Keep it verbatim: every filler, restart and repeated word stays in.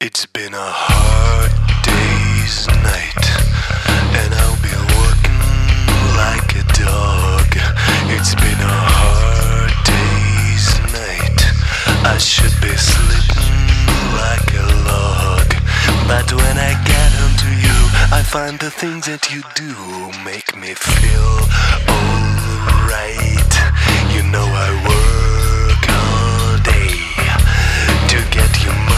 It's been a hard day's night, and I'll be working like a dog. It's been a hard day's night, I should be sleeping like a log. But when I get home to you, I find the things that you do make me feel alright. You know I work all day to get you money.